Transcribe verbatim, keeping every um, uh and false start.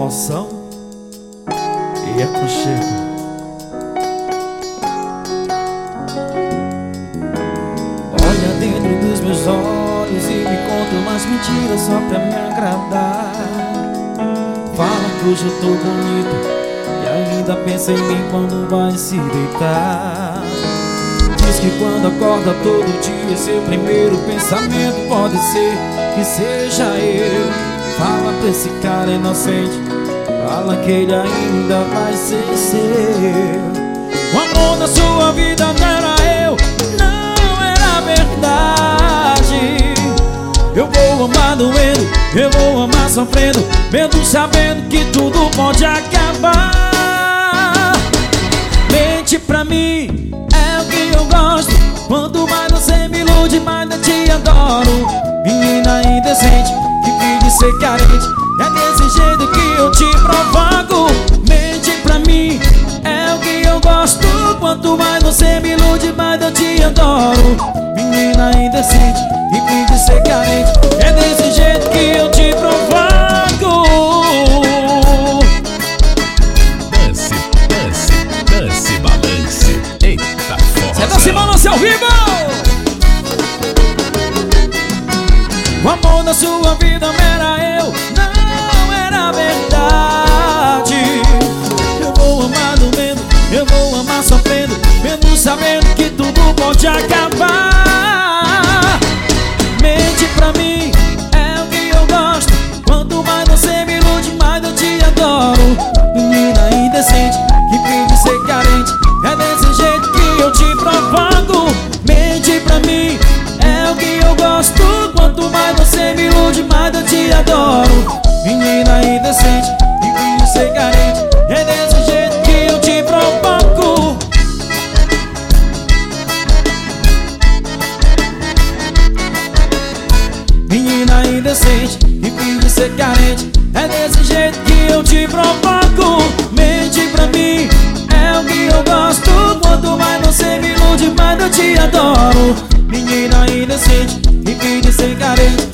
emoção e aconchego. Olha dentro dos meus olhos e me conta umas mentiras só pra me agradar. Fala que hoje eu tô bonito e ainda pensa em mim quando vai se deitar. Diz que quando acorda todo dia seu primeiro pensamento pode ser que seja eu. Fala pra esse cara inocente, fala que ele ainda vai ser seu. O amor da sua vida não era eu, não era verdade. Eu vou amar doendo, eu vou amar sofrendo, mesmo sabendo que tudo pode acabar. Mente pra mim, é o que eu gosto. Quanto mais você me ilude, mais eu te adoro. Menina indecente, que finge ser carente, é desse jeito que eu te provoco. Mente pra mim, é o que eu gosto. Quanto mais você me ilude, mais eu te adoro. Menina indecente, que finge ser carente, é desse jeito que eu te provoco. Dance, dance, dance, balance. Eita, forró. Cê dance, balance ao vivo. O amor da sua vida não era eu, não era verdade. Eu vou amar doendo, eu vou amar sofrendo, mesmo sabendo que tudo pode acabar. Mente pra mim, é o que eu gosto. Quanto mais você me ilude, mais eu te adoro. Menina indecente, que finge ser carente, é desse jeito que eu te provoco. Mente pra mim, é o que eu gosto. Quanto mais você me ilude, mais eu te adoro. Menina indecente, que finge ser carente, é desse jeito que eu te provoco. Menina indecente, que finge ser carente, é desse jeito que eu te provoco. Mente pra mim, é o que eu gosto. Quanto mais você me ilude, mais eu te adoro. Menina indecente, que finge ser carente,